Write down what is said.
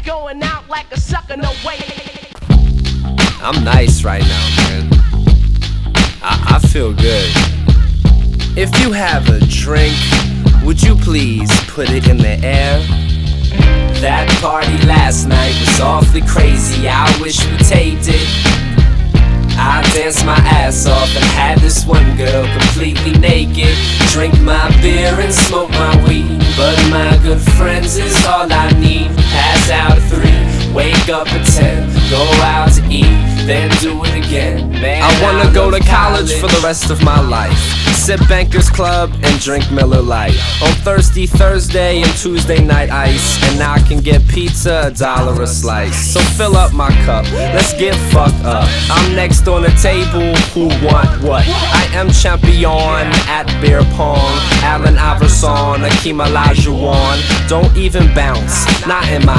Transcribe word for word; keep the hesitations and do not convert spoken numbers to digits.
going out like a sucker, no way. I'm nice right now, man. I, I feel good. If you have a drink, would you please put it in the air? That party last night was awfully crazy, I wish we taped it. I danced my ass off and had this one girl completely naked. Drink my beer and smoke my weed, but my good friends is all I need. Pass out at three, wake up at ten, go out to eat, then do it again. Man, I wanna I go to college, college for the rest of my life. Sip Bankers Club and drink Miller Lite. On Thirsty Thursday and Tuesday night ice, and I can get pizza, a dollar a slice. So fill up my cup, let's get fucked up. I'm next on the table, who want what? I am champion at beer pong. Allen Iverson, Akeem Olajuwon. Don't even bounce, not in my